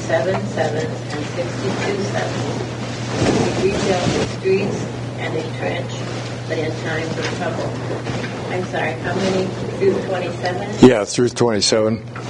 7 sevens and 62 sevens. He rebuilt the streets and a trench, but in times of trouble. I'm sorry, how many? Through 27? Yeah, through 27. Okay.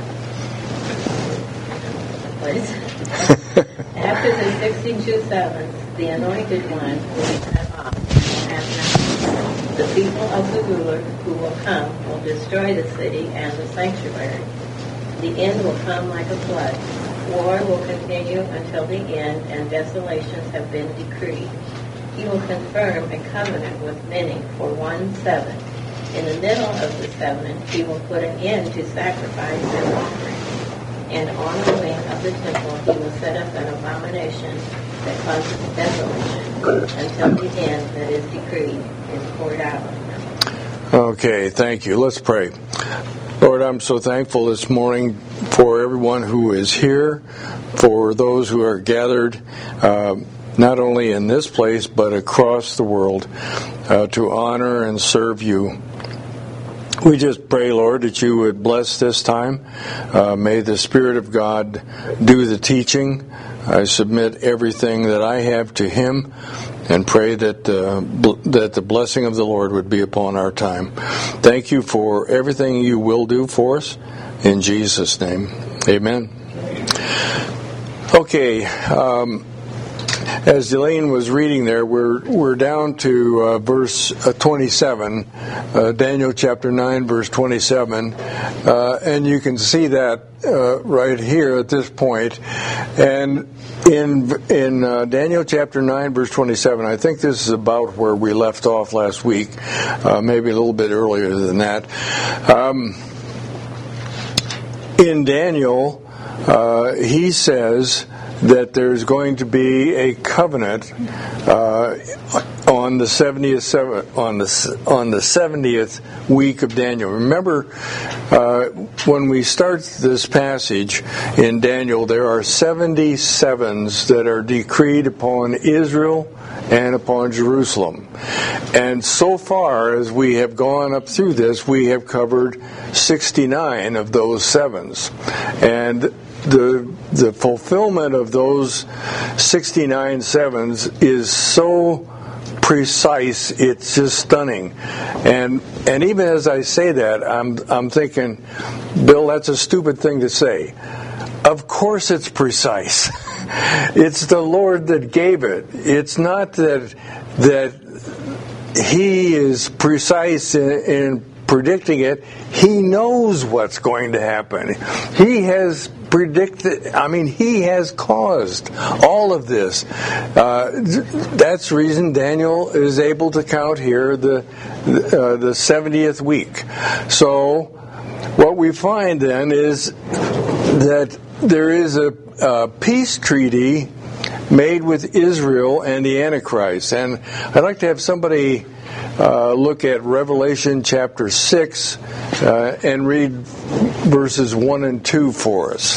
After the 62 sevens, the anointed one will be cut off. And the people of the ruler who will come will destroy the city and the sanctuary. The end will come like a flood. War will continue until the end, and desolations have been decreed. He will confirm a covenant with many for 1 7. In the middle of the 7, he will put an end to sacrifice and offering. And on the wing of the temple he will set up an abomination that causes desolation until the end that is decreed is poured out. Okay, thank you. Let's pray. Lord, I'm so thankful this morning for everyone who is here, for those who are gathered not only in this place but across the world to honor and serve you. We just pray, Lord, that you would bless this time. May the Spirit of God do the teaching. I submit everything that I have to Him and pray that that the blessing of the Lord would be upon our time. Thank you for everything you will do for us. In Jesus' name, amen. Okay. As Elaine was reading there, we're down to verse 27, Daniel chapter 9, verse 27, and you can see that right here at this point. And in Daniel chapter 9, verse 27, I think this is about where we left off last week, maybe a little bit earlier than that. In Daniel, he says that there's going to be a covenant on the 70th week of Daniel. Remember, when we start this passage in Daniel, there are 77s that are decreed upon Israel and upon Jerusalem. And so far as we have gone up through this, we have covered 69 of those sevens. And the fulfillment of those 69 sevens is so precise, it's just stunning. And even as I say that, I'm thinking, Bill, that's a stupid thing to say. Of course it's precise. It's the Lord that gave it. It's not that He is precise in predicting it. He knows what's going to happen. He has predicted, He has caused all of this. That's the reason Daniel is able to count here the 70th week. So what we find then is that there is a peace treaty made with Israel and the Antichrist. And I'd like to have somebody look at Revelation chapter 6 and read verses 1 and 2 for us.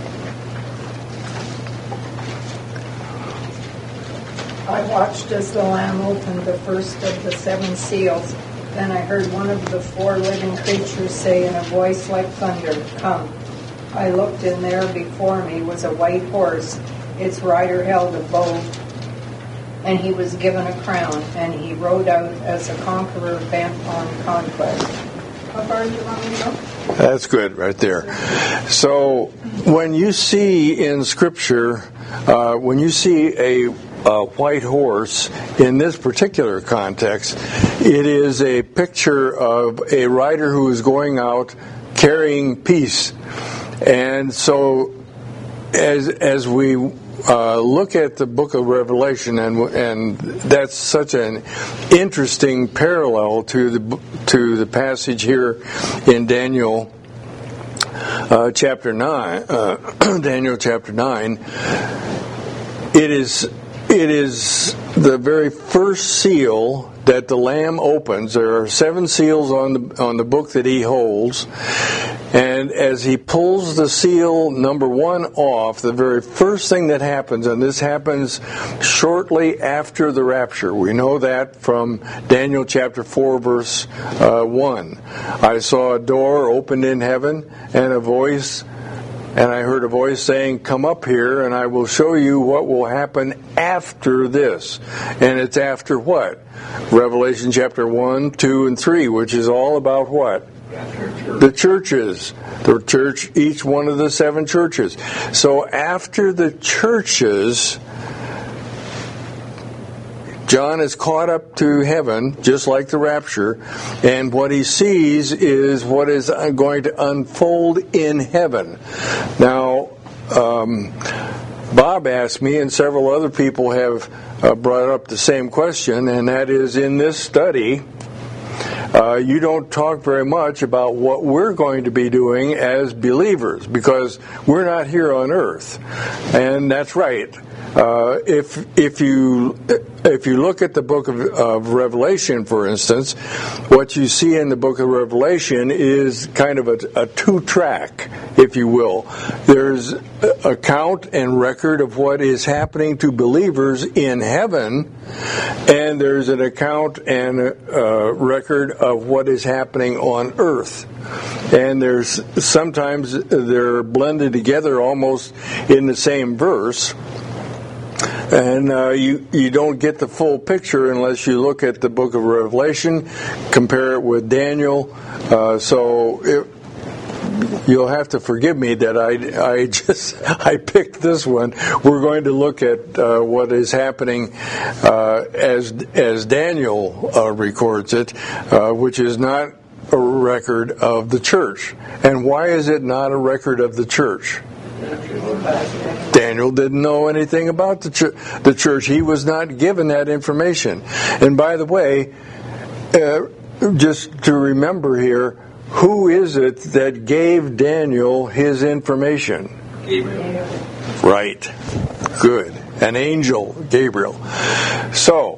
I watched as the Lamb opened the first of the 7 seals. Then I heard one of the 4 living creatures say in a voice like thunder, "Come." I looked, and there before me was a white horse. Its rider held a bow, and he was given a crown, and he rode out as a conqueror bent on conquest. How far do you want me to go? That's good right there. So when you see in Scripture, when you see a white horse in this particular context, it is a picture of a rider who is going out carrying peace. And so as we look at the book of Revelation, and that's such an interesting parallel to the passage here in Daniel chapter 9. Daniel chapter 9. It is the very first seal that the Lamb opens. There are 7 seals on the book that he holds. And as he pulls the seal number 1 off, the very first thing that happens, and this happens shortly after the rapture. We know that from Daniel chapter 4, verse 1. I saw a door opened in heaven, and a voice And I heard a voice saying, "Come up here, and I will show you what will happen after this." And it's after what? Revelation chapter 1, 2, and 3, which is all about what? The churches. The church, each one of the 7 churches. So after the churches, John is caught up to heaven, just like the rapture, and what he sees is what is going to unfold in heaven. Now, Bob asked me, and several other people have brought up the same question, and that is, in this study, you don't talk very much about what we're going to be doing as believers, because we're not here on earth. And that's right. If you look at the book of Revelation, for instance, what you see in the book of Revelation is kind of a two-track, if you will. There's account and record of what is happening to believers in heaven, and there's an account and record of what is happening on earth. And there's sometimes they're blended together almost in the same verse. And you don't get the full picture unless you look at the book of Revelation, compare it with Daniel. You'll have to forgive me that I picked this one. We're going to look at what is happening as Daniel records it, which is not a record of the church. And why is it not a record of the church? Daniel didn't know anything about the church. He was not given that information. And by the way, just to remember here, who is it that gave Daniel his information? Gabriel. Right. Good. An angel, Gabriel. So,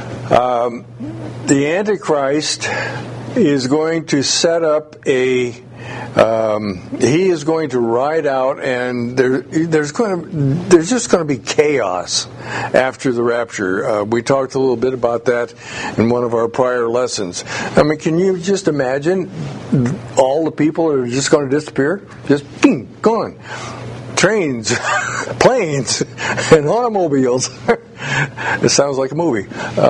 the Antichrist is going to set up he is going to ride out, and there's just going to be chaos after the rapture. We talked a little bit about that in one of our prior lessons. I mean, can you just imagine all the people are just going to disappear? Just boom, gone. Trains, planes, and automobiles. It sounds like a movie.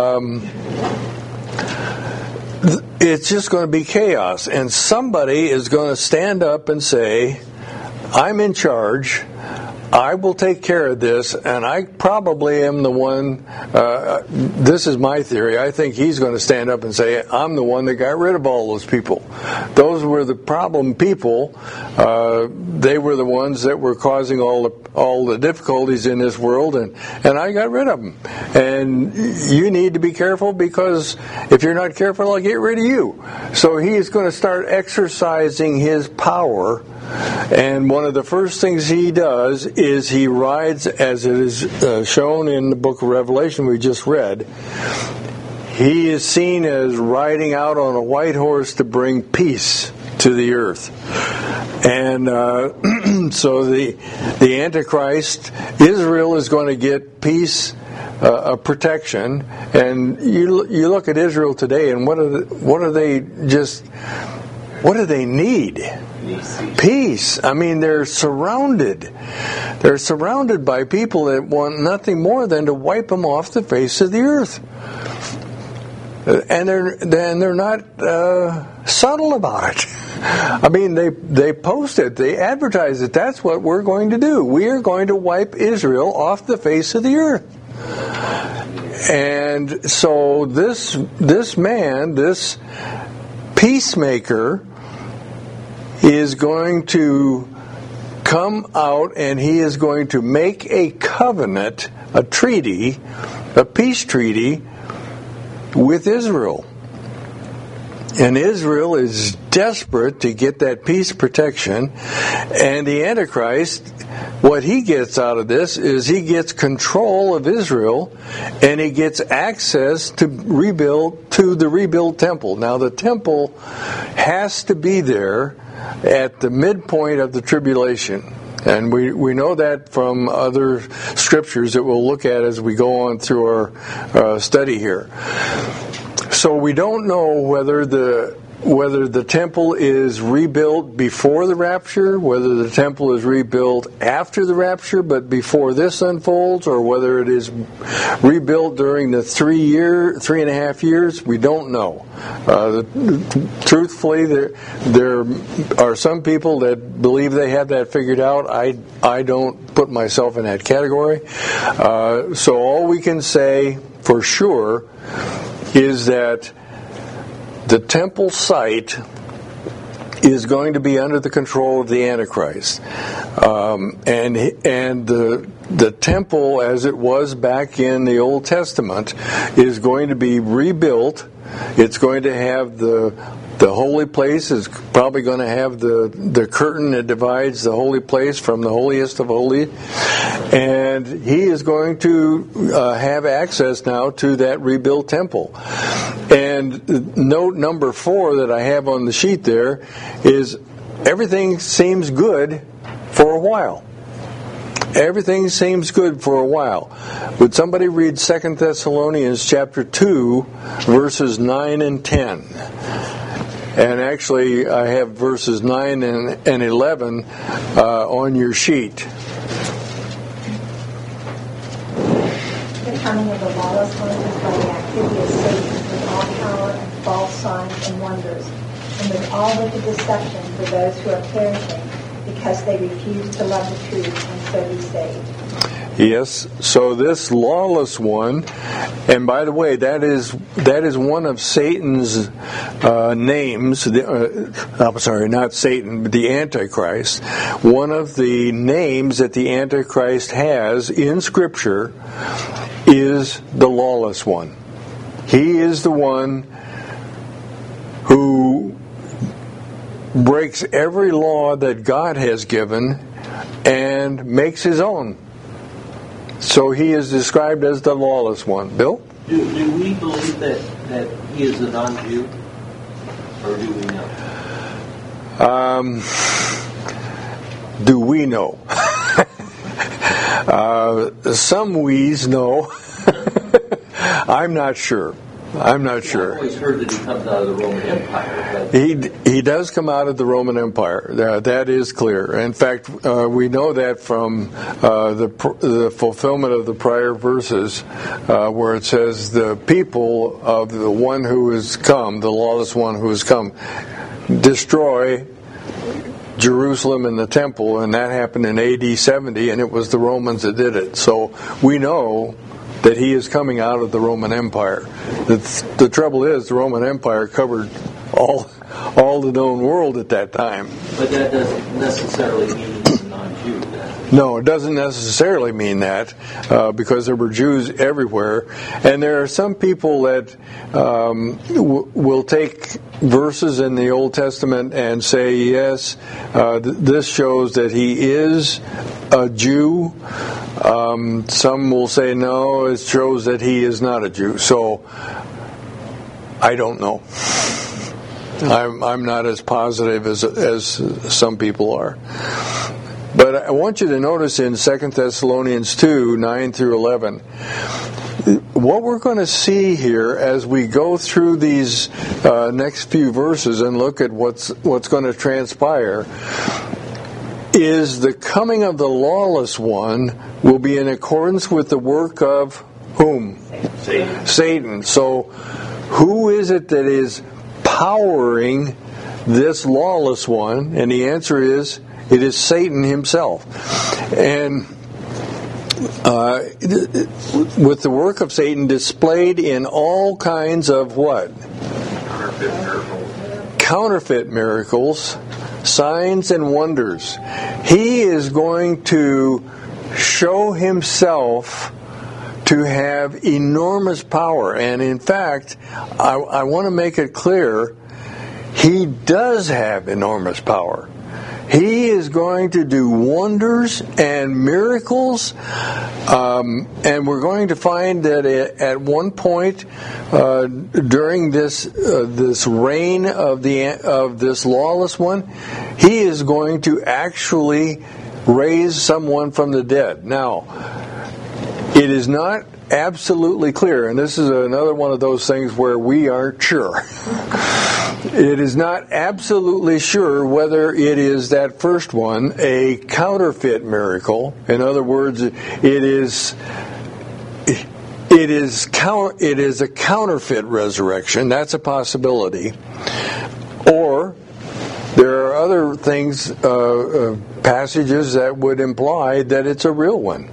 It's just going to be chaos, and somebody is going to stand up and say, "I'm in charge, I will take care of this," and I probably am the one, this is my theory, I think he's going to stand up and say, "I'm the one that got rid of all those people. Those were the problem people. They were the ones that were causing all the difficulties in this world, and I got rid of them. And you need to be careful, because if you're not careful, I'll get rid of you." So he is going to start exercising his power, and one of the first things he does is he rides, as it is shown in the book of Revelation we just read. He is seen as riding out on a white horse to bring peace to the earth. And so the Antichrist, Israel is going to get peace, protection, and you look at Israel today, and what do they need? Peace. I mean, they're surrounded. They're surrounded by people that want nothing more than to wipe them off the face of the earth. And they're not subtle about it. I mean, they post it, they advertise it. That's what we're going to do. We are going to wipe Israel off the face of the earth. And so this man, this peacemaker, is going to come out, and he is going to make a covenant, a treaty, a peace treaty with Israel. And Israel is desperate to get that peace protection. And the Antichrist, what he gets out of this is he gets control of Israel, and he gets access to the rebuilt temple. Now, the temple has to be there at the midpoint of the tribulation. And we know that from other scriptures that we'll look at as we go on through our study here. So we don't know whether the whether the temple is rebuilt before the rapture, whether the temple is rebuilt after the rapture but before this unfolds, or whether it is rebuilt during the 3.5 years, we don't know. Truthfully, there are some people that believe they have that figured out. I don't put myself in that category. So all we can say for sure is that the temple site is going to be under the control of the Antichrist, and the temple, as it was back in the Old Testament, is going to be rebuilt. It's going to have the holy place is probably going to have the curtain that divides the holy place from the holiest of holies, and he is going to have access now to that rebuilt temple. And note number 4 that I have on the sheet there is everything seems good for a while. Everything seems good for a while. Would somebody read 2 Thessalonians chapter 2, verses 9 and 10? And actually, I have verses 9 and 11 on your sheet. The coming of the lawless one is by the activity of Satan with all power and false signs and wonders, and with all wicked deception for those who are perishing, because they refuse to love the truth and so be saved. Yes, so this lawless one, and by the way, that is one of Satan's names. I'm sorry, not Satan, but the Antichrist. One of the names that the Antichrist has in Scripture is the lawless one. He is the one who breaks every law that God has given and makes his own. So he is described as the lawless one. Bill? Do we believe that he is a non-Jew? Or do we know? Do we know? Some we's know. I'm not sure. I've always heard that he comes out of the Roman Empire. He does come out of the Roman Empire. That is clear. In fact, we know that from the fulfillment of the prior verses, where it says, the people of the one who has come, the lawless one who has come, destroy Jerusalem and the temple, and that happened in AD 70, and it was the Romans that did it. So we know that he is coming out of the Roman Empire. The trouble is, the Roman Empire covered all the known world at that time. But that doesn't necessarily mean he's a non-Jew, then. No, it doesn't necessarily mean that, because there were Jews everywhere. And there are some people that will take verses in the Old Testament and say, yes, this shows that he is a Jew. Some will say, no, it shows that he is not a Jew. So, I don't know. I'm not as positive as some people are. But I want you to notice in 2 Thessalonians 2, 9 through 11, what we're going to see here as we go through these next few verses and look at what's going to transpire is the coming of the lawless one will be in accordance with the work of whom? Satan. So who is it that is powering this lawless one? And the answer is, it is Satan himself. And with the work of Satan displayed in all kinds of what? Counterfeit miracles, signs and wonders. He is going to show himself to have enormous power. And in fact, I want to make it clear, he does have enormous power. He is going to do wonders and miracles, and we're going to find that at one point during this reign of this lawless one, he is going to actually raise someone from the dead. Now, it is not absolutely clear, and this is another one of those things where we aren't sure. It is not absolutely sure whether it is that first one a counterfeit miracle. In other words, it is a counterfeit resurrection. That's a possibility. Or there are other things, passages that would imply that it's a real one.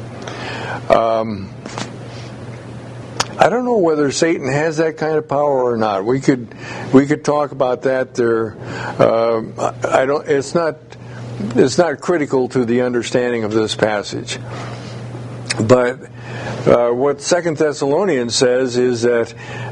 I don't know whether Satan has that kind of power or not. We could talk about that. It's not critical to the understanding of this passage. But what 2 Thessalonians says is that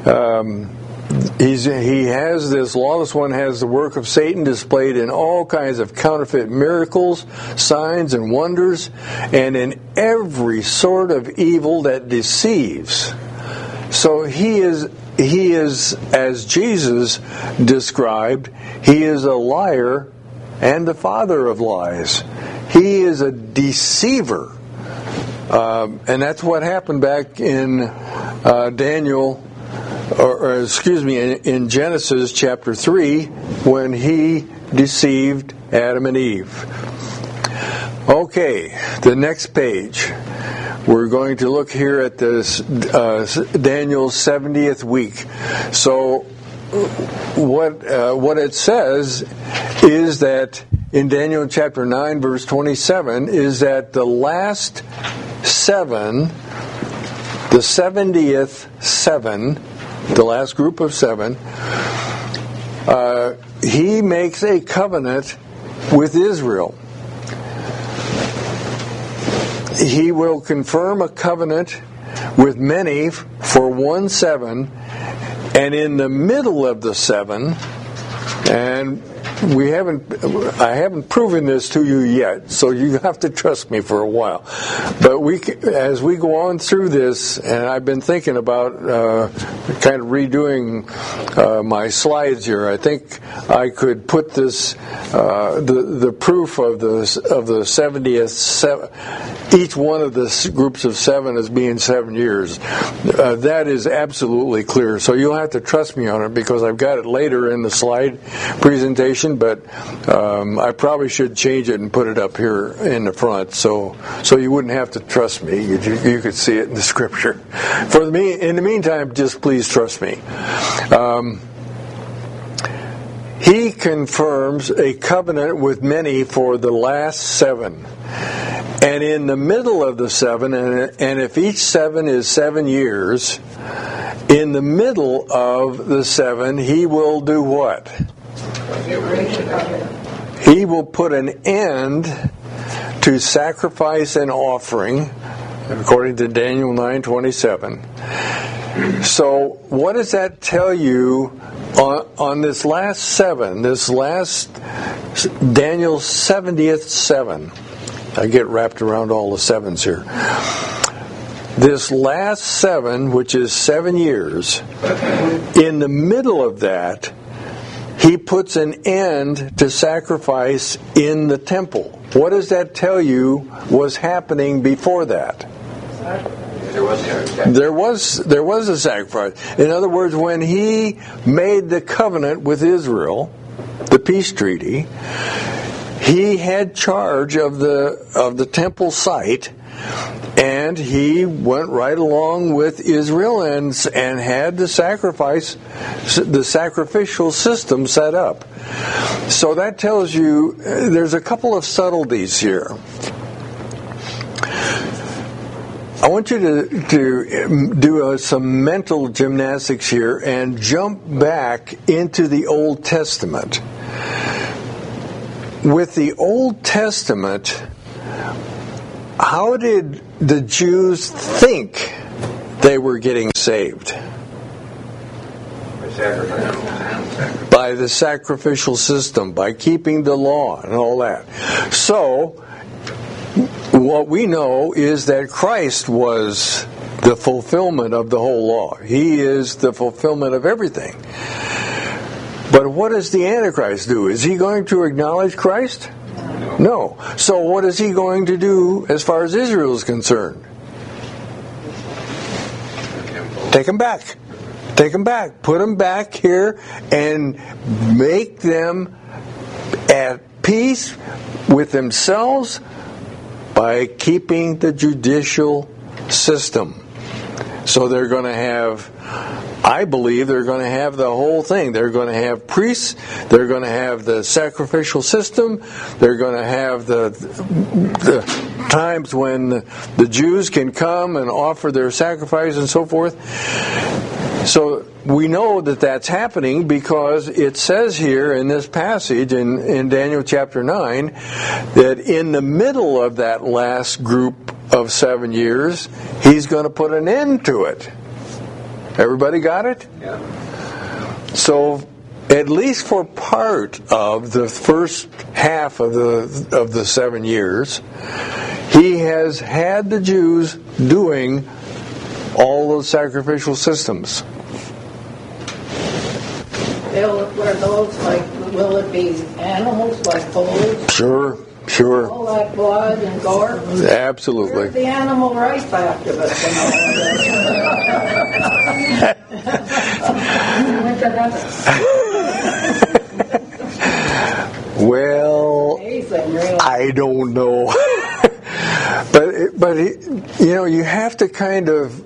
he has this lawless one has the work of Satan displayed in all kinds of counterfeit miracles, signs, and wonders, and in every sort of evil that deceives. So he is, as Jesus described, he is a liar and the father of lies. He is a deceiver. And that's what happened back in in Genesis chapter 3, when he deceived Adam and Eve. Okay, the next page. We're going to look here at this Daniel's 70th week. So what it says is that in Daniel chapter 9 verse 27 is that the last seven, the 70th seven, the last group of seven, he makes a covenant with Israel. He will confirm a covenant with many for 1 7, and in the middle of the 7, and I haven't proven this to you yet, so you have to trust me for a while. But as we go on through this, and I've been thinking about kind of redoing my slides here. I think I could put this the proof of the 70th. Each one of the groups of 7 as being 7 years. That is absolutely clear. So you'll have to trust me on it because I've got it later in the slide presentation. But I probably should change it and put it up here in the front, so you wouldn't have to trust me. You could see it in the scripture. In the meantime, just please trust me. He confirms a covenant with many for the last 7. And in the middle of the 7, and if each 7 is 7 years, in the middle of the 7, he will do what? He will put an end to sacrifice and offering, according to Daniel 9:27. So what does that tell you on this last 7, this last Daniel's 70th 7? I get wrapped around all the 7s here. This last 7, which is 7 years, in the middle of that, he puts an end to sacrifice in the temple. What does that tell you was happening before that? There was a sacrifice. In other words, when he made the covenant with Israel, the peace treaty, he had charge of the temple site, and he went right along with Israel and had the sacrificial system set up. So that tells you there's a couple of subtleties here. I want you to do some mental gymnastics here and jump back into the Old Testament. With the Old Testament, how did the Jews think they were getting saved? By the sacrificial system, by keeping the law and all that. So, what we know is that Christ was the fulfillment of the whole law. He is the fulfillment of everything. But what does the Antichrist do? Is he going to acknowledge Christ? No. So what is he going to do as far as Israel is concerned? Take them back. Take them back. Put them back here and make them at peace with themselves by keeping the judicial system. So they're going to have, I believe they're going to have the whole thing. They're going to have priests. They're going to have the sacrificial system. They're going to have the times when the Jews can come and offer their sacrifice and so forth. So we know that that's happening because it says here in this passage in Daniel chapter 9 that in the middle of that last group of 7 years, he's going to put an end to it. Everybody got it? Yeah. So at least for part of the first half of the 7 years, he has had the Jews doing all those sacrificial systems. Will it be animals like bulls? Sure. All that blood and gore? Absolutely. Where's the animal rights activists and all Well, amazing, really. I don't know. but you have to kind of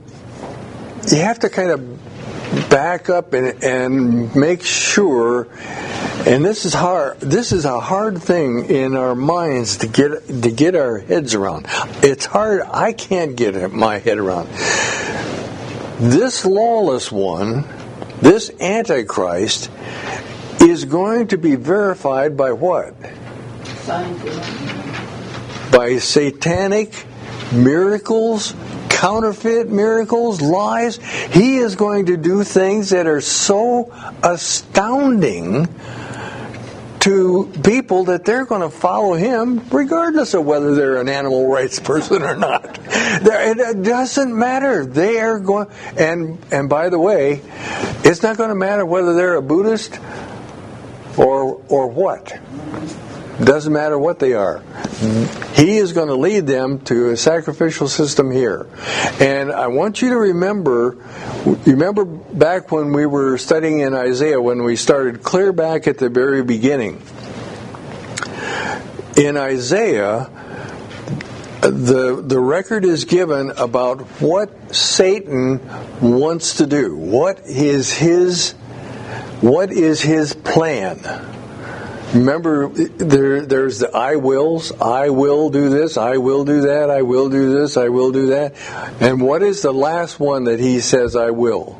back up and make sure. And this is hard. This is a hard thing in our minds to get our heads around. It's hard. I can't get my head around. This lawless one, this Antichrist, is going to be verified by what? By satanic miracles, counterfeit miracles, lies. He is going to do things that are so astounding to people that they're going to follow him regardless of whether they're an animal rights person or not. It doesn't matter. They are going, and by the way, it's not going to matter whether they're a Buddhist or what. Doesn't matter what they are. He is going to lead them to a sacrificial system here. And I want you to remember back when we were studying in Isaiah, when we started clear back at the very beginning. In Isaiah, the record is given about what Satan wants to do. What is his plan? Remember, there's the I wills. I will do this. I will do that. I will do this. I will do that. And what is the last one that he says I will?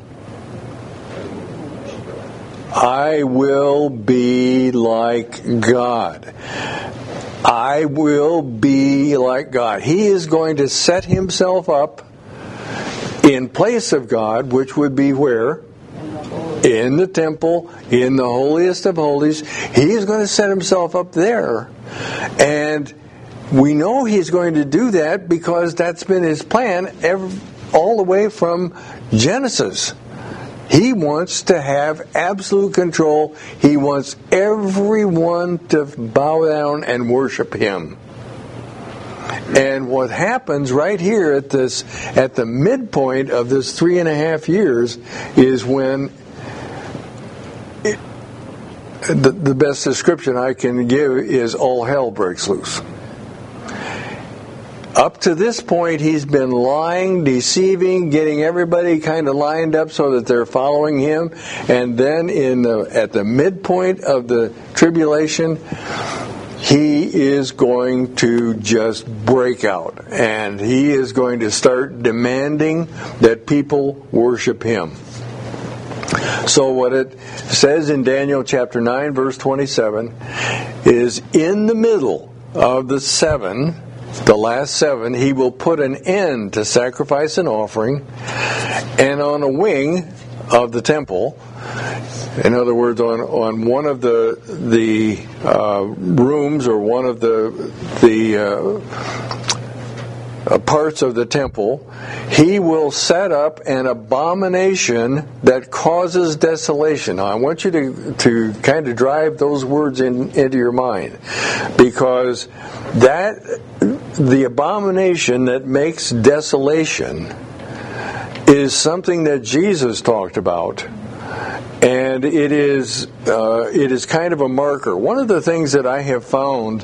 I will be like God. I will be like God. He is going to set himself up in place of God, which would be where? In the temple, in the holiest of holies. He is going to set himself up there. And we know he's going to do that because that's been his plan all the way from Genesis. He wants to have absolute control. He wants everyone to bow down and worship him. And what happens right here at the midpoint of this 3.5 years is when the best description I can give is all hell breaks loose. Up to this point, he's been lying, deceiving, getting everybody kind of lined up so that they're following him. And then at the midpoint of the tribulation, he is going to just break out. And he is going to start demanding that people worship him. So what it says in Daniel chapter 9, verse 27, is in the middle of the 7, the last 7, he will put an end to sacrifice and offering, and on a wing of the temple, in other words, on one of the rooms or one of the parts of the temple, he will set up an abomination that causes desolation. Now, I want you to kind of drive those words into your mind, because the abomination that makes desolation is something that Jesus talked about. And it is kind of a marker. One of the things that I have found,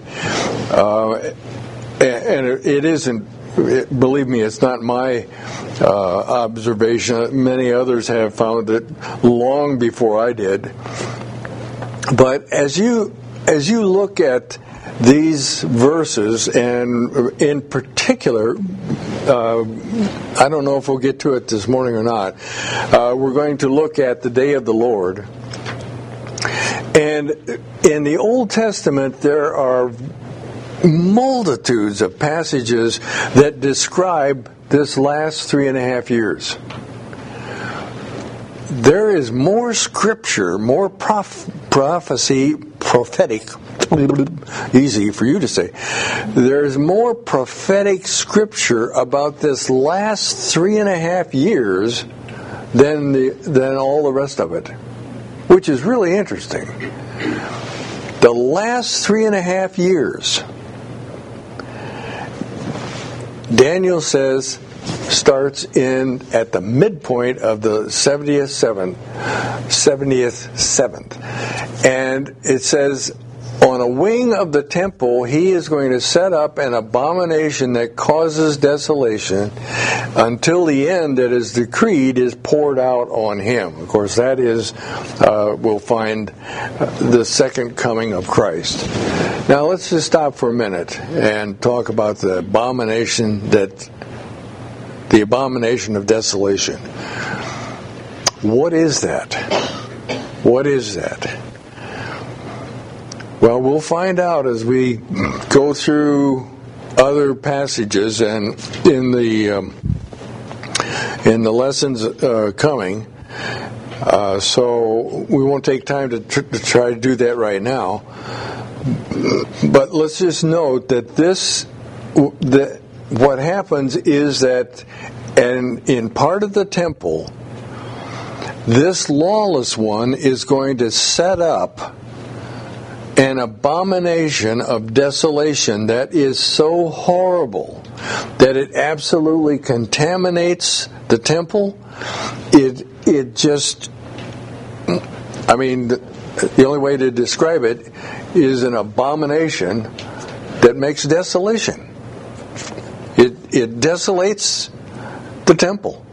and it isn't, believe me, it's not my observation. Many others have found it long before I did. But as you look at these verses, and in particular, I don't know if we'll get to it this morning or not, we're going to look at the day of the Lord. And in the Old Testament, there are multitudes of passages that describe this last 3.5 years. There is more scripture, more prophecy, prophetic, easy for you to say. There's more prophetic scripture about this last 3.5 years than all the rest of it, which is really interesting. The last 3.5 years, Daniel says, starts at the midpoint of the 70th seventh. And it says, on a wing of the temple, he is going to set up an abomination that causes desolation until the end that is decreed is poured out on him. Of course, that is, we'll find the second coming of Christ. Now, let's just stop for a minute and talk about the abomination of desolation. What is that? What is that? Well, we'll find out as we go through other passages and in the lessons coming. So we won't take time to try to do that right now. But let's just note that what happens is that, and in part of the temple, this lawless one is going to set up an abomination of desolation that is so horrible that it absolutely contaminates the temple. It just, I mean, the only way to describe it is an abomination that makes desolation. It desolates the temple.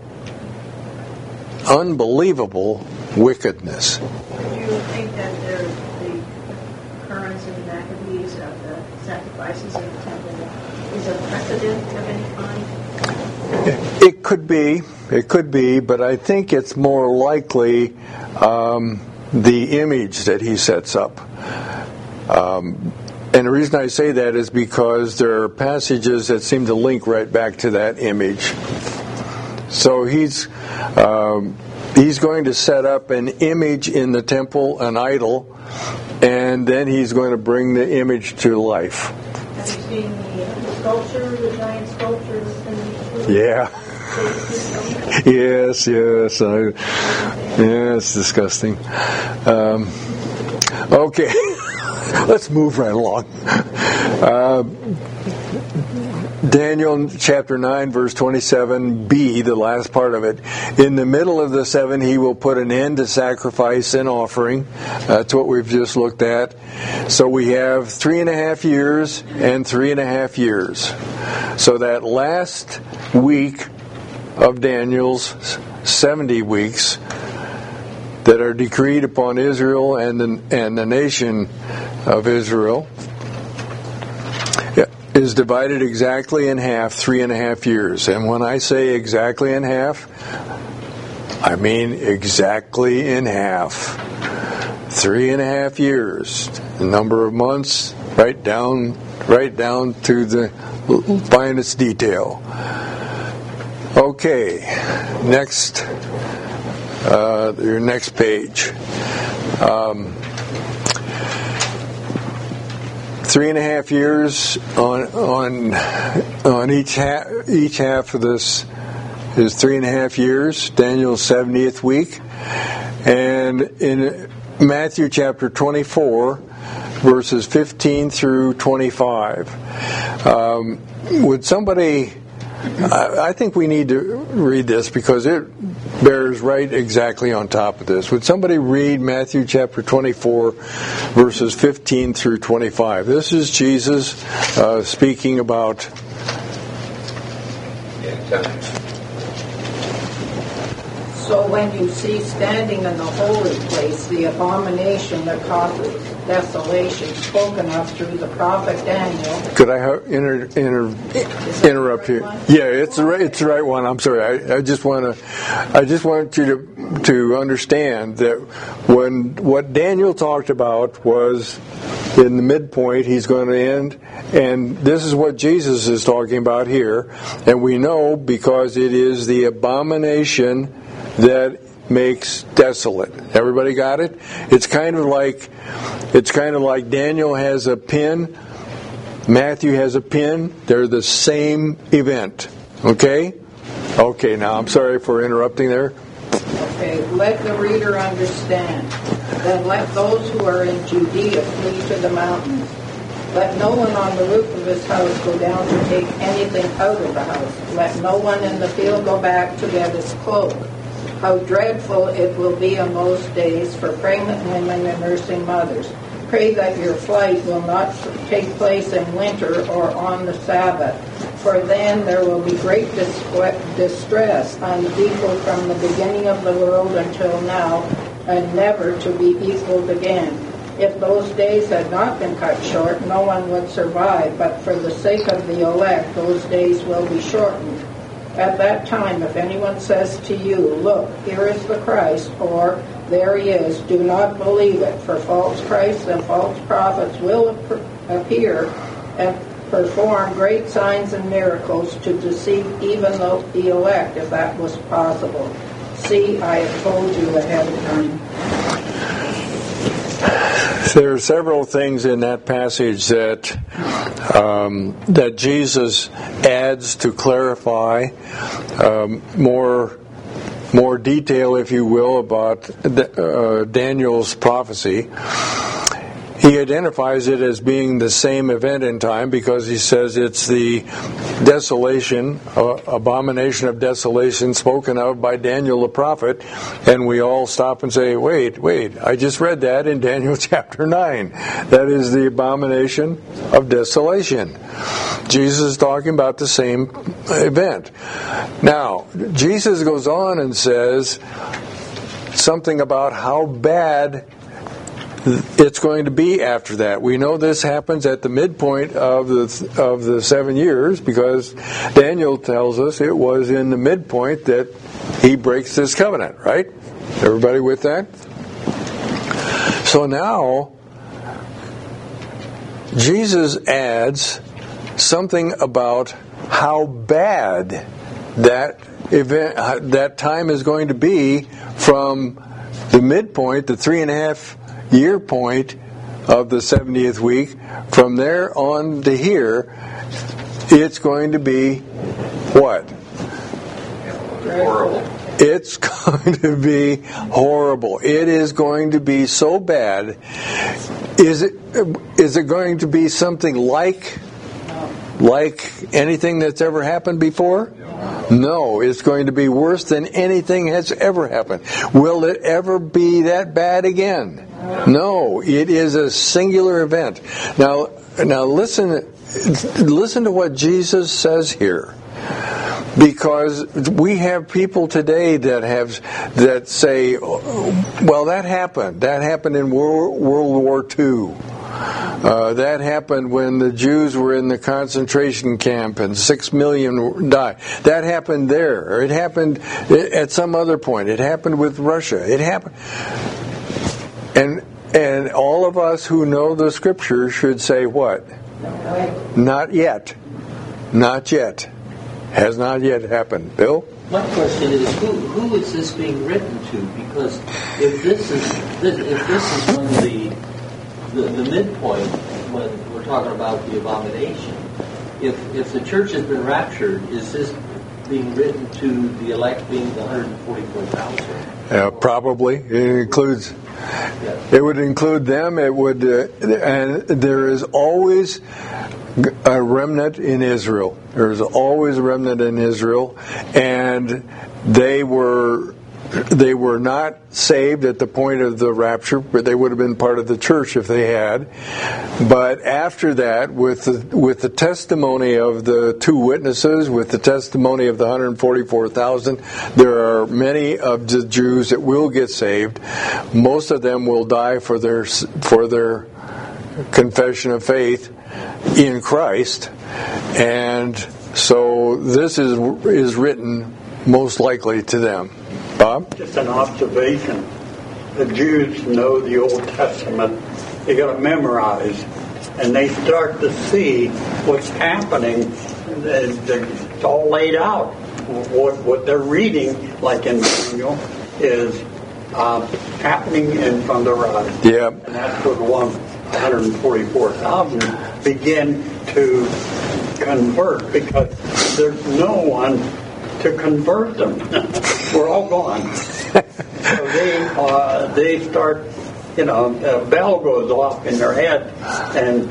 Unbelievable wickedness. Do you think that there's the occurrence in the Maccabees of the sacrifices in the temple is a precedent of any kind? It could be, but I think it's more likely the image that he sets up. And the reason I say that is because there are passages that seem to link right back to that image. So he's going to set up an image in the temple, an idol, and then he's going to bring the image to life. Have you seen the sculpture, the giant sculpture that's been used? Yeah. Yes. It's disgusting. Okay. Let's move right along. Daniel chapter 9 verse 27b, the last part of it. In the middle of the 7 he will put an end to sacrifice and offering. That's what we've just looked at. So we have 3.5 years and 3.5 years. So that last week of Daniel's 70 weeks that are decreed upon Israel and the nation of Israel is divided exactly in half, 3.5 years. And when I say exactly in half, I mean exactly in half. 3.5 years. The number of months, right down to the finest detail. Okay, next, your next page. 3.5 years on each half of this is 3.5 years. Daniel's 70th week, and in Matthew chapter 24, verses 15 through 25. Would somebody I think we need to read this because it bears right exactly on top of this. Would somebody read Matthew chapter 24, verses 15 through 25? This is Jesus speaking about... So when you see standing in the holy place the abomination that causes desolation spoken of through the prophet Daniel. Could I interrupt here? Yeah, it's the right one. I'm sorry. I just want you to understand that what Daniel talked about was in the midpoint, he's going to end, and this is what Jesus is talking about here, and we know because it is the abomination that makes desolate. Everybody got it? It's kind of like Daniel has a pin, Matthew has a pin. They're the same event. Okay? Okay, now I'm sorry for interrupting there. Okay, let the reader understand. Then let those who are in Judea flee to the mountains. Let no one on the roof of his house go down to take anything out of the house. Let no one in the field go back to get his cloak. How dreadful it will be in those days for pregnant women and nursing mothers. Pray that your flight will not take place in winter or on the Sabbath, for then there will be great distress unequaled from the beginning of the world until now, and never to be equaled again. If those days had not been cut short, no one would survive, but for the sake of the elect, those days will be shortened. At that time, if anyone says to you, look, here is the Christ, or there he is, do not believe it, for false Christs and false prophets will appear and perform great signs and miracles to deceive even the elect, if that was possible. See, I have told you ahead of time. There are several things in that passage that Jesus adds to clarify more detail, if you will, about Daniel's prophecy. He identifies it as being the same event in time because he says it's the desolation, abomination of desolation spoken of by Daniel the prophet, and we all stop and say, wait, I just read that in Daniel chapter 9. That is the abomination of desolation. Jesus is talking about the same event. Now, Jesus goes on and says something about how bad it's going to be after that. We know this happens at the midpoint of the 7 years because Daniel tells us it was in the midpoint that he breaks this covenant, right? Everybody with that? So now, Jesus adds something about how bad that event, that time is going to be from the midpoint, the 3.5 year point of the 70th week. From there on to here, it's going to be what? Horrible. It's going to be horrible. It is going to be so bad. Is it going to be something like anything that's ever happened before? No, it's going to be worse than anything has ever happened. Will it ever be that bad again? No, it is a singular event. Now listen to what Jesus says here. Because we have people today that say, well, that happened in World War II. That happened when the Jews were in the concentration camp and 6 million died. That happened there. It happened at some other point. It happened with Russia. It happened. And all of us who know the Scripture should say what? Not yet. Not yet. Has not yet happened. Bill? My question is, who is this being written to? Because if this is when the midpoint, when we're talking about the abomination, if the church has been raptured, is this being written to the elect being the 144,000? Probably. It includes. It would include them. It would, and there is always a remnant in Israel. There's always a remnant in Israel, and they were not saved at the point of the rapture, but they would have been part of the church if they had. But after that, with the testimony of the two witnesses, with the testimony of the 144,000, there are many of the Jews that will get saved. Most of them will die for their confession of faith in Christ, and so this is written most likely to them. Bob? Just an observation. The Jews know the Old Testament. They got to memorize, and they start to see what's happening. It's all laid out. What they're reading, like in Daniel, is happening in front of their eyes. Yeah. And that's where the 144,000 begin to convert, because there's no one to convert them. We're all gone. So they start, a bell goes off in their head, and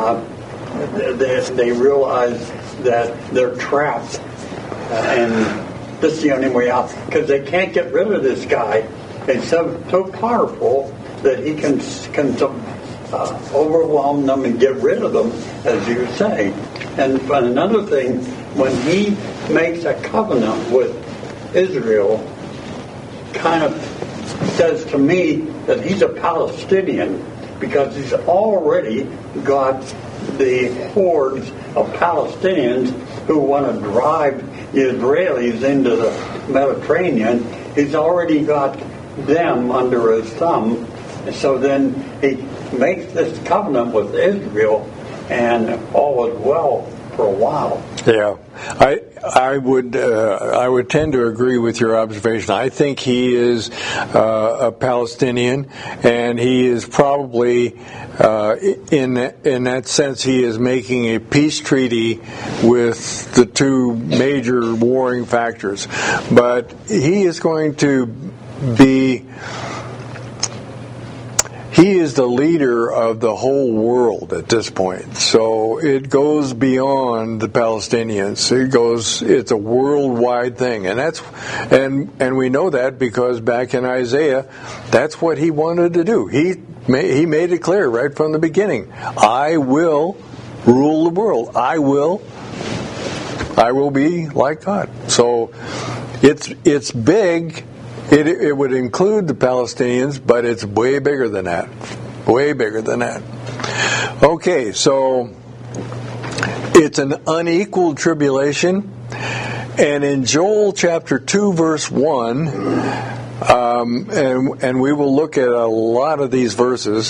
they realize that they're trapped, and this is the only way out, because they can't get rid of this guy. He's so powerful that he can overwhelm them and get rid of them, as you say. And another thing, when he makes a covenant with Israel, kind of says to me that he's a Palestinian, because he's already got the hordes of Palestinians who want to drive the Israelis into the Mediterranean. He's already got them under his thumb. So then he makes this covenant with Israel, and all is well for a while. Yeah, I would tend to agree with your observation. I think he is a Palestinian, and he is probably in that sense he is making a peace treaty with the two major warring factors. But he is going to be. He is the leader of the whole world at this point. So it goes beyond the Palestinians. It's a worldwide thing. And we know that because back in Isaiah, that's what he wanted to do. He made it clear right from the beginning. I will rule the world. I will be like God. So it's big. It would include the Palestinians, but it's way bigger than that. Way bigger than that. Okay, so it's an unequal tribulation. And in Joel chapter 2, verse 1, and we will look at a lot of these verses,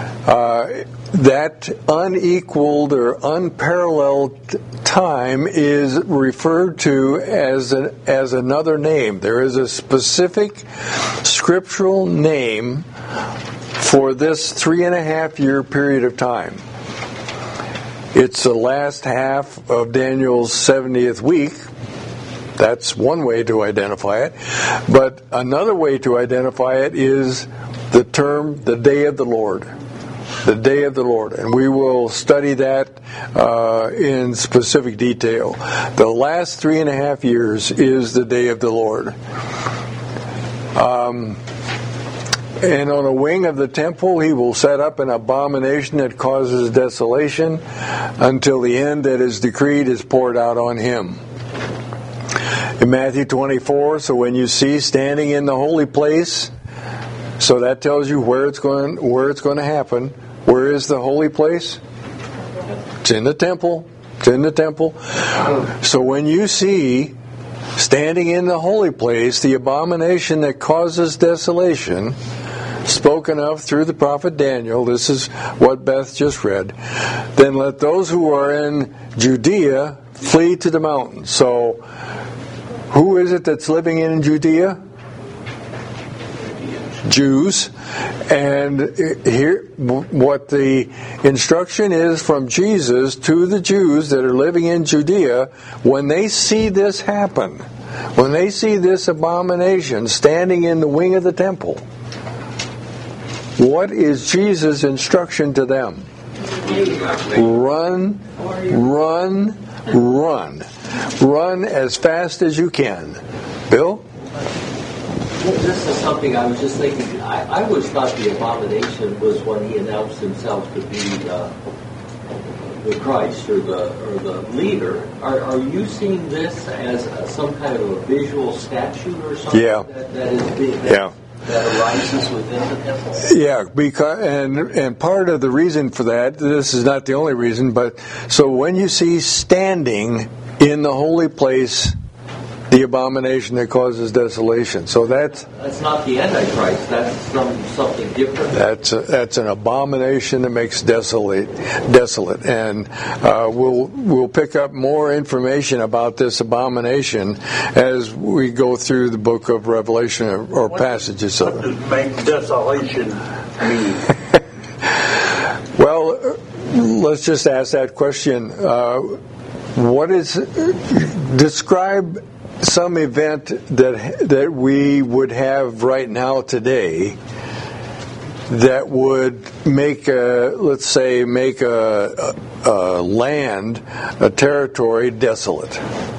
that unequaled or unparalleled time is referred to as another name. There is a specific scriptural name for this 3.5-year period of time. It's the last half of Daniel's 70th week. That's one way to identify it. But another way to identify it is the term, the day of the Lord. The day of the Lord. And we will study that in specific detail. The last 3.5 years is the day of the Lord. And on a wing of the temple he will set up an abomination that causes desolation until the end that is decreed is poured out on him. In Matthew 24, so when you see standing in the holy place, so that tells you where it's going to happen. Where is the holy place? It's in the temple. It's in the temple. So when you see standing in the holy place the abomination that causes desolation, spoken of through the prophet Daniel, this is what Beth just read, then let those who are in Judea flee to the mountains. So who is it that's living in Judea? Jews. And here, what the instruction is from Jesus to the Jews that are living in Judea, when they see this happen, when they see this abomination standing in the wing of the temple, what is Jesus' instruction to them? Run, run, run. Run as fast as you can. Bill? This is something I was just thinking. I always thought the abomination was when he announced himself to be the Christ or the leader. Are you seeing this as some kind of a visual statue or something? Yeah. That is being, that arises within the temple? Yeah, because and part of the reason for that, this is not the only reason, but so when you see standing in the holy place the abomination that causes desolation. So that's not the Antichrist. That's something different. That's an abomination that makes desolate. And we'll pick up more information about this abomination as we go through the book of Revelation or passages of it. What does make desolation mean? Well, let's just ask that question. Describe some event that we would have right now today that would make a land, a territory desolate.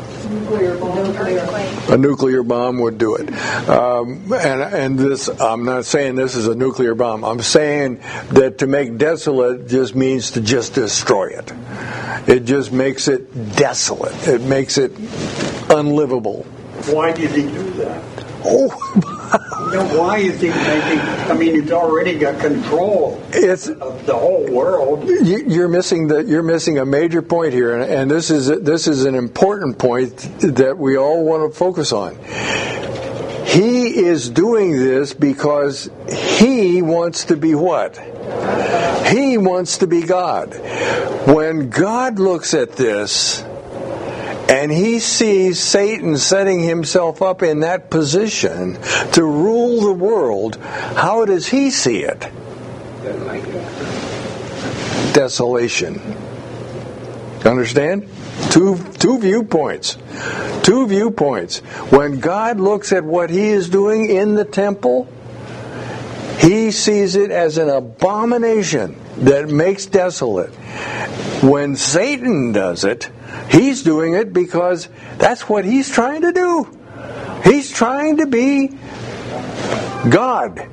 A nuclear bomb would do it. And this, I'm not saying this is a nuclear bomb. I'm saying that to make desolate just means to just destroy it. It just makes it desolate. It makes it unlivable. Why did he do that? Oh, why is he making? I mean, he's already got control of the whole world. You're missing a major point here, and this is an important point that we all want to focus on. He is doing this because he wants to be what? He wants to be God. When God looks at this and he sees Satan setting himself up in that position to rule the world, how does he see it? Desolation. Understand? Two viewpoints. Two viewpoints. When God looks at what he is doing in the temple, he sees it as an abomination that makes desolate. When Satan does it, he's doing it because that's what he's trying to do. He's trying to be God.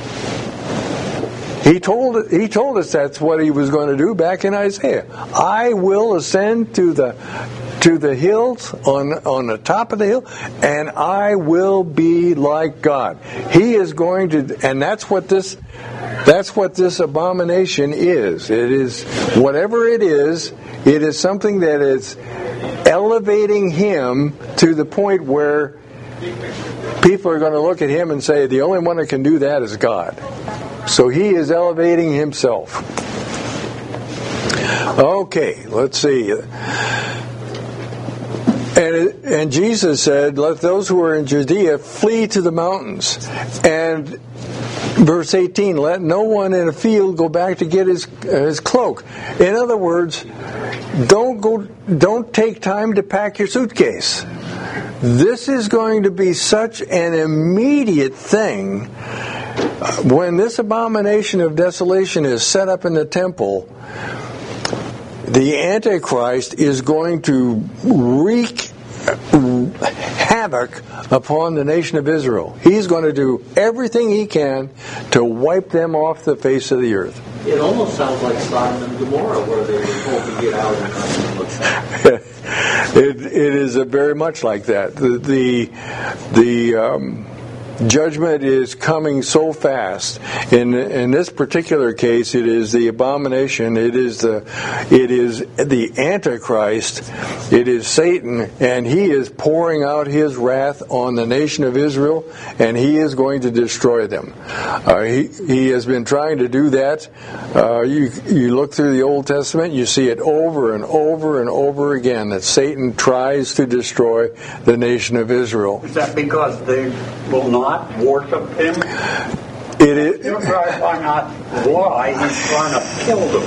He told us that's what he was going to do back in Isaiah. I will ascend to the hills on the top of the hill, and I will be like God. He is going to, and that's what this abomination is. It is whatever it is something that is elevating him to the point where people are going to look at him and say, the only one that can do that is God. So he is elevating himself. Okay, let's see. And Jesus said, let those who are in Judea flee to the mountains. And verse 18, let no one in a field go back to get his cloak. In other words, don't take time to pack your suitcase. This is going to be such an immediate thing. When this abomination of desolation is set up in the temple, the Antichrist is going to wreak havoc upon the nation of Israel. He's going to do everything he can to wipe them off the face of the earth. It almost sounds like Sodom and Gomorrah, where they were told to get out and nothing looks like. It is very much like that. The judgment is coming so fast. In this particular case, it is the abomination. It is the Antichrist. It is Satan, and he is pouring out his wrath on the nation of Israel, and he is going to destroy them. He has been trying to do that. You look through the Old Testament, you see it over and over and over again that Satan tries to destroy the nation of Israel. Is that because they will not worship him? It is. You're trying to find out why he's trying to kill them.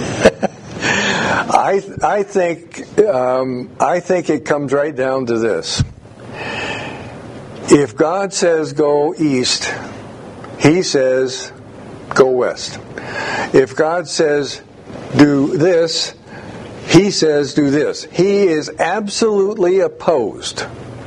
I think it comes right down to this. If God says go east, he says go west. If God says do this, he says do this. He is absolutely opposed.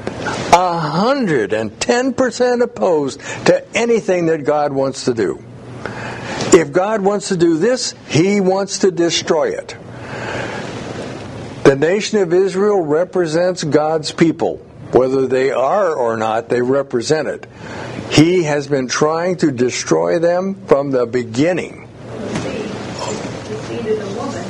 110% opposed to anything that God wants to do. If God wants to do this, he wants to destroy it. The nation of Israel represents God's people. Whether they are or not, they represent it. He has been trying to destroy them from the beginning. The seed of the woman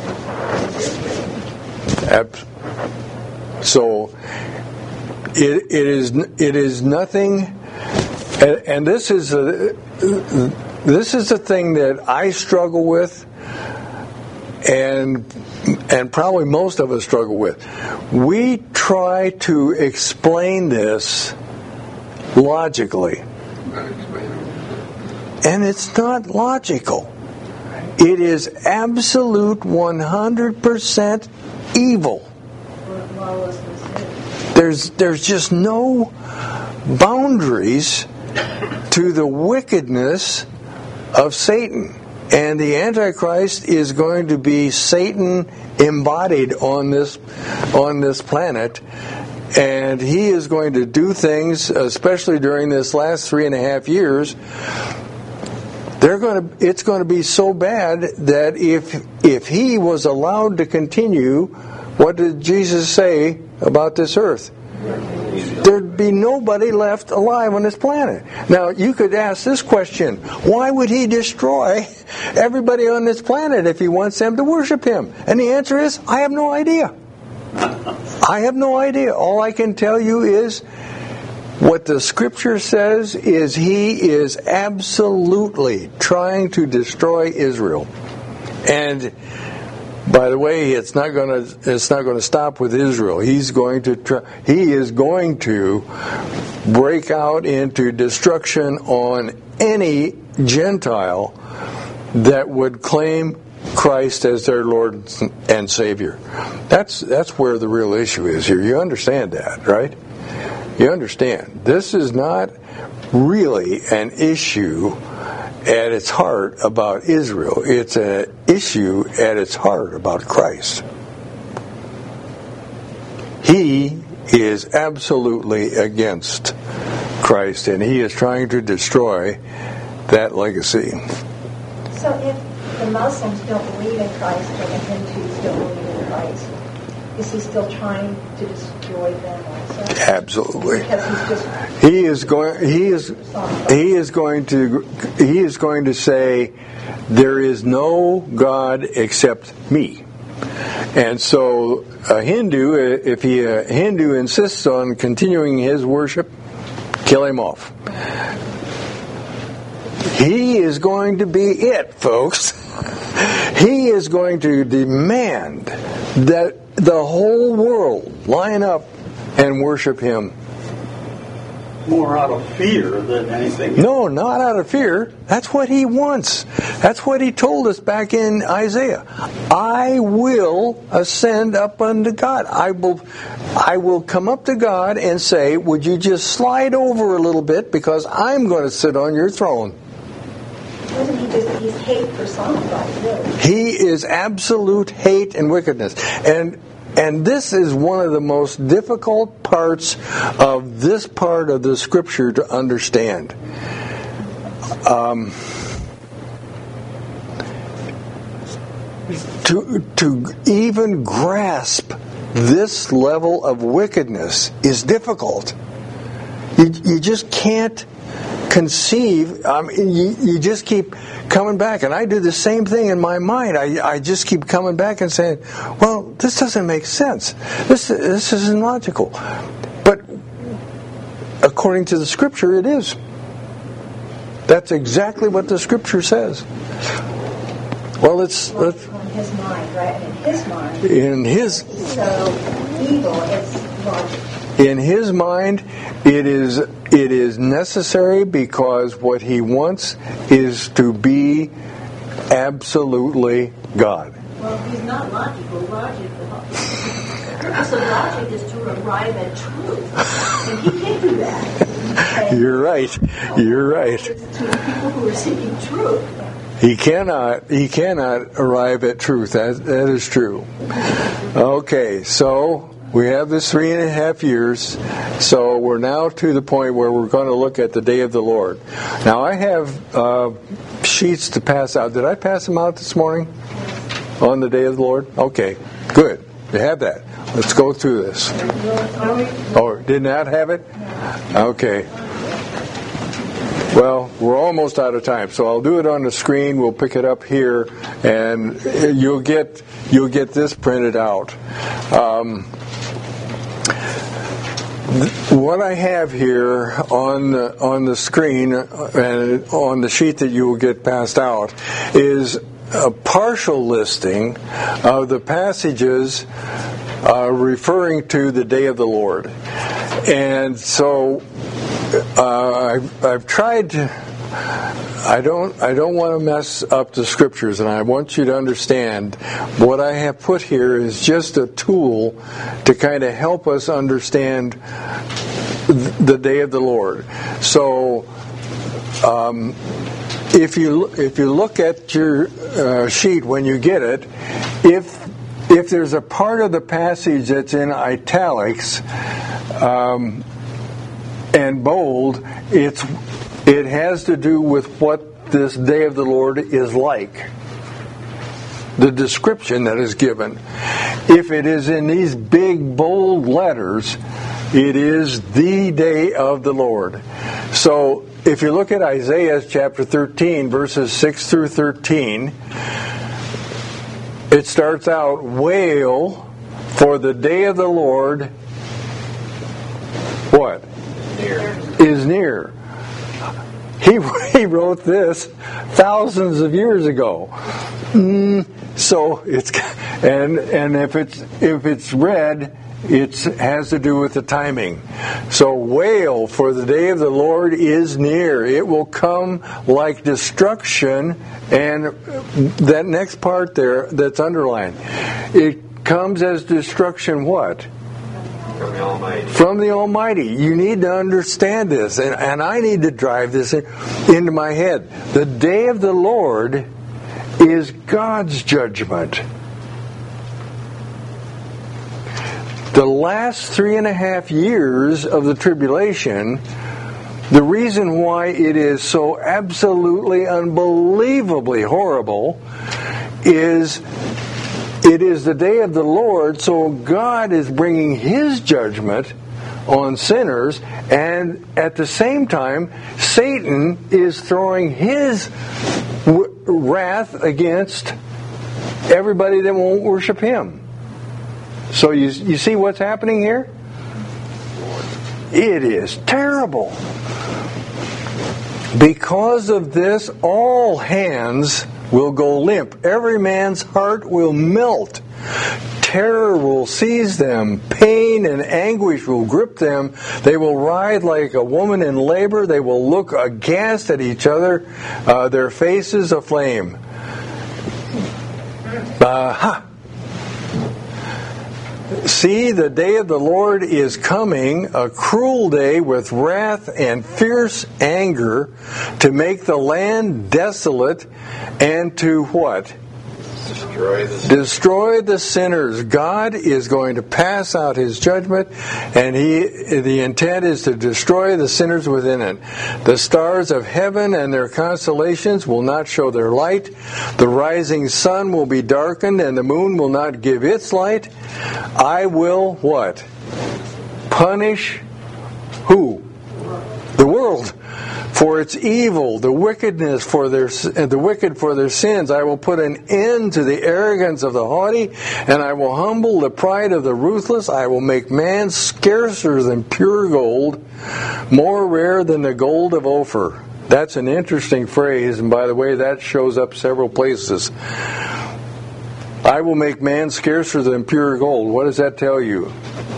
is Israel. So it is nothing, and this is the thing that I struggle with, and probably most of us struggle with. We try to explain this logically, and it's not logical. It is absolute 100% evil. There's just no boundaries to the wickedness of Satan. And the Antichrist is going to be Satan embodied on this planet. And he is going to do things, especially during this last 3.5 years. It's going to be so bad that if he was allowed to continue, what did Jesus say about this earth? There'd be nobody left alive on this planet. Now, you could ask this question: why would he destroy everybody on this planet if he wants them to worship him? And the answer is, I have no idea. I have no idea. All I can tell you is what the Scripture says is he is absolutely trying to destroy Israel. And by the way, it's not going to stop with Israel. He is going to break out into destruction on any Gentile that would claim Christ as their Lord and Savior. That's where the real issue is here. You understand that, right? You understand. This is not really an issue at its heart about Israel. It's an issue at its heart about Christ. He is absolutely against Christ, and he is trying to destroy that legacy. So if the Muslims don't believe in Christ or the Hindus don't believe in Christ, is he still trying to destroy them also? Absolutely. Because he's just He is going to say, there is no God except me. And so a Hindu, if a Hindu insists on continuing his worship, kill him off. He is going to be it, folks. He is going to demand that the whole world line up and worship him. More out of fear than anything. No, not out of fear. That's what he wants. That's what he told us back in Isaiah. I will ascend up unto God. I will come up to God and say, would you just slide over a little bit because I'm going to sit on your throne. Wasn't he just, he's hate personified, really? He is absolute hate and wickedness. And this is one of the most difficult parts of this part of the Scripture to understand. To even grasp this level of wickedness is difficult. You just can't conceive. You just keep coming back, and I do the same thing in my mind. I just keep coming back and saying, well, this doesn't make sense. This isn't logical. But according to the Scripture, it is. That's exactly what the Scripture says. Well, let's on his mind, right? In his so evil is logic. In his mind, it is necessary because what he wants is to be absolutely God. Well, he's not logical. The purpose of logic is to arrive at truth. And he can't do that. You're right. You're right. It's to the people who are seeking truth. He cannot arrive at truth. That is true. Okay, so we have this 3.5 years. So we're now to the point where we're going to look at the day of the Lord. Now I have sheets to pass out. Did I pass them out this morning on the day of the Lord? Okay, good. You have that. Let's go through this. Oh, did not have it? Okay. Well, we're almost out of time, so I'll do it on the screen. We'll pick it up here, and you'll get this printed out. What I have here on the screen and on the sheet that you will get passed out is a partial listing of the passages referring to the day of the Lord. And so I've tried to, I don't want to mess up the scriptures, and I want you to understand what I have put here is just a tool to kind of help us understand the day of the Lord. So if you look at your sheet when you get it, if there's a part of the passage that's in italics and bold, it has to do with what this day of the Lord is like. The description that is given. If it is in these big, bold letters, it is the day of the Lord. So, if you look at Isaiah chapter 13, verses 6 through 13, it starts out, "Wail, for the day of the Lord," what? Near. Is near. He wrote this thousands of years ago. So it's and if it's read, it has to do with the timing. So wail, for the day of the Lord is near. It will come like destruction. And that next part there that's underlined, it comes as destruction what? From the Almighty. From the Almighty. You need to understand this, and I need to drive this into my head. The day of the Lord is God's judgment. The last 3.5 years of the tribulation, the reason why it is so absolutely unbelievably horrible is it is the day of the Lord, so God is bringing His judgment on sinners, and at the same time, Satan is throwing his wrath against everybody that won't worship him. So you see what's happening here? It is terrible. Because of this, all hands will go limp. Every man's heart will melt. Terror will seize them. Pain and anguish will grip them. They will writhe like a woman in labor. They will look aghast at each other, their faces aflame. See, the day of the Lord is coming, a cruel day with wrath and fierce anger, to make the land desolate and to what? Destroy the sinners. God is going to pass out His judgment, and the intent is to destroy the sinners within it. The stars of heaven and their constellations will not show their light. The rising sun will be darkened, and the moon will not give its light. I will what? Punish who? The world. For its evil, the wicked for their sins. I will put an end to the arrogance of the haughty, and I will humble the pride of the ruthless. I will make man scarcer than pure gold, more rare than the gold of Ophir. That's an interesting phrase, and by the way, that shows up several places. I will make man scarcer than pure gold. What does that tell you?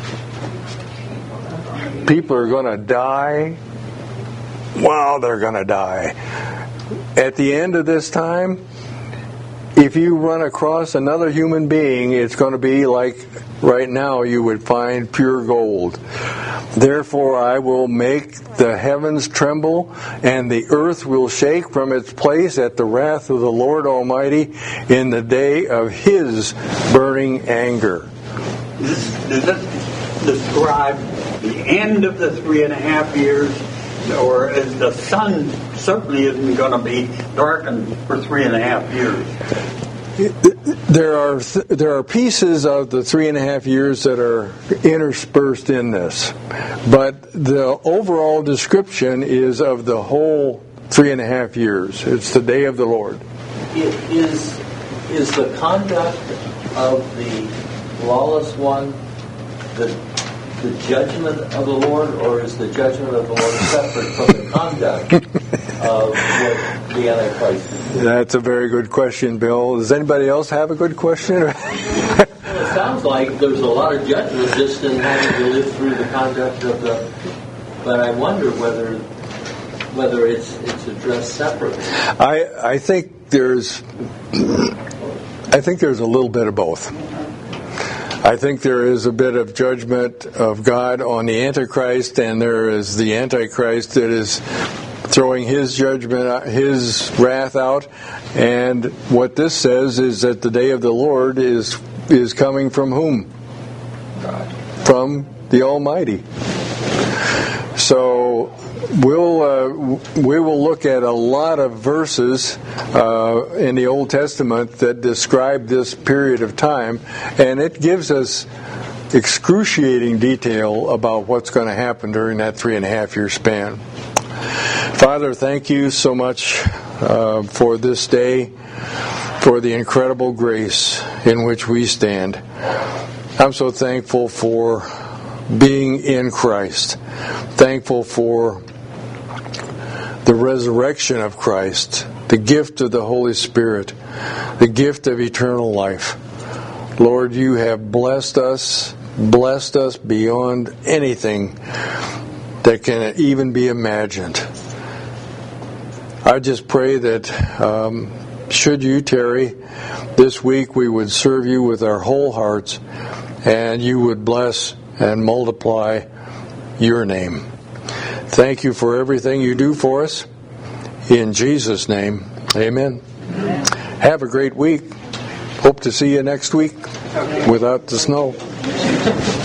People are going to die. Well, they're going to die. At the end of this time, if you run across another human being, it's going to be like right now you would find pure gold. Therefore I will make the heavens tremble, and the earth will shake from its place at the wrath of the Lord Almighty in the day of His burning anger. Does this describe the end of the 3.5 years? Or is the sun certainly isn't going to be darkened for 3.5 years? There are pieces of the 3.5 years that are interspersed in this, but the overall description is of the whole 3.5 years. It's the day of the Lord. Is the conduct of the lawless one the judgment of the Lord, or is the judgment of the Lord separate from the conduct of what the Antichrist is? That's a very good question, Bill. Does anybody else have a good question? Well, it sounds like there's a lot of judgment just in having to live through the conduct of the... But I wonder whether it's addressed separately. I think there's a little bit of both. I think there is a bit of judgment of God on the Antichrist, and there is the Antichrist that is throwing his judgment, his wrath out. And what this says is that the day of the Lord is coming from whom? God. From the Almighty. So we will look at a lot of verses in the Old Testament that describe this period of time, and it gives us excruciating detail about what's going to happen during that 3.5 year span. Father, thank you so much for this day, for the incredible grace in which we stand. I'm so thankful for being in Christ, thankful for the resurrection of Christ, the gift of the Holy Spirit, the gift of eternal life. Lord, you have blessed us beyond anything that can even be imagined. I just pray that should you tarry this week, we would serve you with our whole hearts, and you would bless and multiply your name. Thank you for everything you do for us. In Jesus' name, amen. Have a great week. Hope to see you next week without the snow.